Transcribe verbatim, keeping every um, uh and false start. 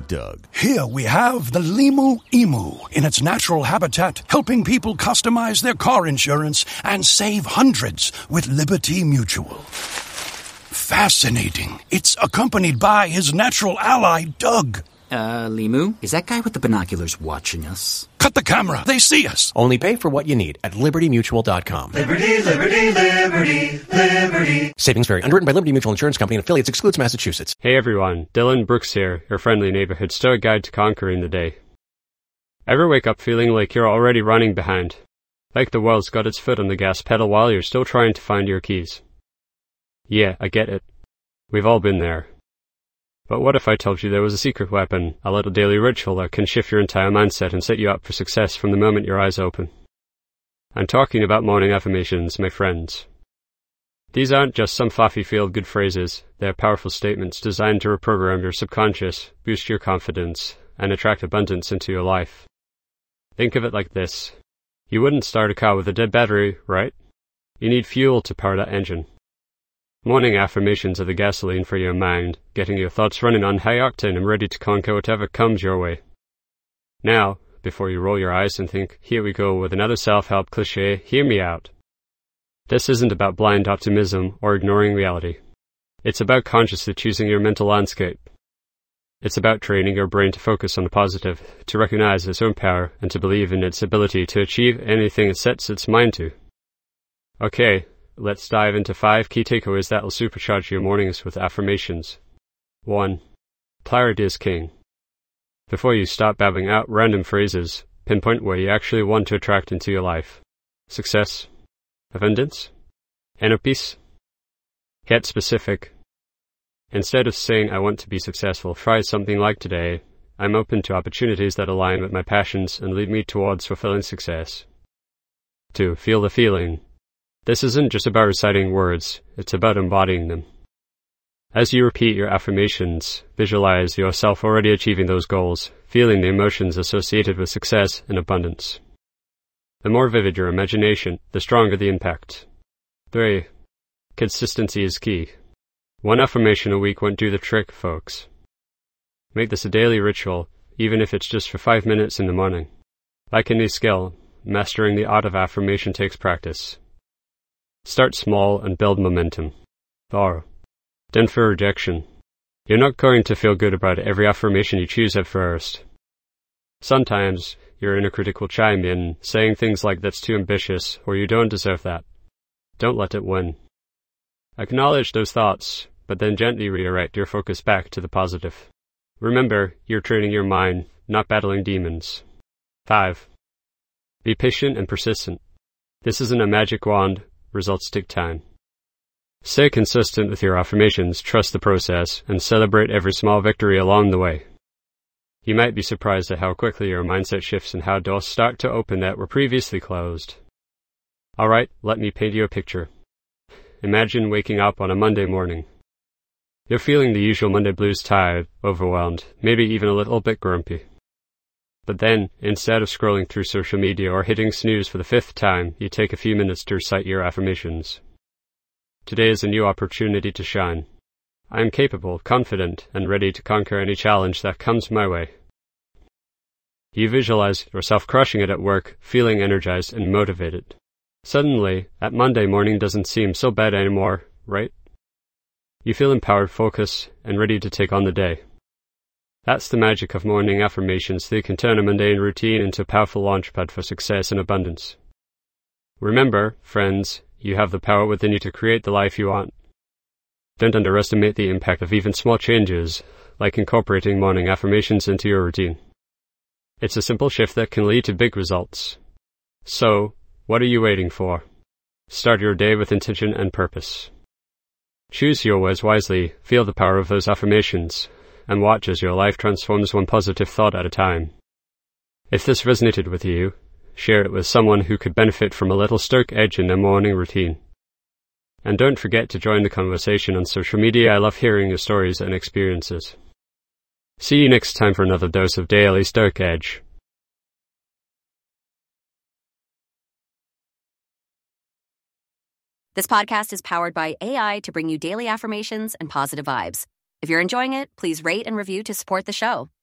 Doug. Here we have the Limu Emu in its natural habitat, helping people customize their car insurance and save hundreds with Liberty Mutual. Fascinating. It's accompanied by his natural ally, Doug. Uh, Limu, is that guy with the binoculars watching us? Cut the camera. They see us. Only pay for what you need at liberty mutual dot com. Liberty, liberty, liberty, liberty. Savings vary. Underwritten by Liberty Mutual Insurance Company and affiliates. Excludes Massachusetts. Hey everyone, Dylan Brooks here, your friendly neighborhood stoic guide to conquering the day. Ever wake up feeling like you're already running behind? Like the world's got its foot on the gas pedal while you're still trying to find your keys? Yeah, I get it. We've all been there. But what if I told you there was a secret weapon, a little daily ritual that can shift your entire mindset and set you up for success from the moment your eyes open? I'm talking about morning affirmations, my friends. These aren't just some fluffy feel-good phrases. They're powerful statements designed to reprogram your subconscious, boost your confidence, and attract abundance into your life. Think of it like this. You wouldn't start a car with a dead battery, right? You need fuel to power that engine. Morning affirmations are the gasoline for your mind, getting your thoughts running on high octane and ready to conquer whatever comes your way. Now, before you roll your eyes and think, here we go with another self-help cliche, hear me out. This isn't about blind optimism or ignoring reality. It's about consciously choosing your mental landscape. It's about training your brain to focus on the positive, to recognize its own power, and to believe in its ability to achieve anything it sets its mind to. Okay. Let's dive into five key takeaways that will supercharge your mornings with affirmations. one. Clarity is king. Before you start babbling out random phrases, pinpoint where you actually want to attract into your life. Success, abundance, inner peace. Get specific. Instead of saying, I want to be successful, try something like today. I'm open to opportunities that align with my passions and lead me towards fulfilling success. two. Feel the feeling. This isn't just about reciting words, it's about embodying them. As you repeat your affirmations, visualize yourself already achieving those goals, feeling the emotions associated with success and abundance. The more vivid your imagination, the stronger the impact. three. Consistency is key. One affirmation a week won't do the trick, folks. Make this a daily ritual, even if it's just for five minutes in the morning. Like any skill, mastering the art of affirmation takes practice. Start small and build momentum. four. Don't fear rejection. You're not going to feel good about every affirmation you choose at first. Sometimes, your inner critic will chime in, saying things like that's too ambitious, or you don't deserve that. Don't let it win. Acknowledge those thoughts, but then gently redirect your focus back to the positive. Remember, you're training your mind, not battling demons. five. Be patient and persistent. This isn't a magic wand. Results take time. Stay consistent with your affirmations, trust the process, and celebrate every small victory along the way. You might be surprised at how quickly your mindset shifts and how doors start to open that were previously closed. Alright, let me paint you a picture. Imagine waking up on a Monday morning. You're feeling the usual Monday blues, tired, overwhelmed, maybe even a little bit grumpy. But then, instead of scrolling through social media or hitting snooze for the fifth time, you take a few minutes to recite your affirmations. Today is a new opportunity to shine. I am capable, confident, and ready to conquer any challenge that comes my way. You visualize yourself crushing it at work, feeling energized and motivated. Suddenly, that Monday morning doesn't seem so bad anymore, right? You feel empowered, focused, and ready to take on the day. That's the magic of morning affirmations. They can turn a mundane routine into a powerful launchpad for success and abundance. Remember, friends, you have the power within you to create the life you want. Don't underestimate the impact of even small changes, like incorporating morning affirmations into your routine. It's a simple shift that can lead to big results. So, what are you waiting for? Start your day with intention and purpose. Choose your words wisely, feel the power of those affirmations, and watch as your life transforms one positive thought at a time. If this resonated with you, share it with someone who could benefit from a little stoic edge in their morning routine. And don't forget to join the conversation on social media. I love hearing your stories and experiences. See you next time for another dose of Daily Stoic Edge. This podcast is powered by A I to bring you daily affirmations and positive vibes. If you're enjoying it, please rate and review to support the show.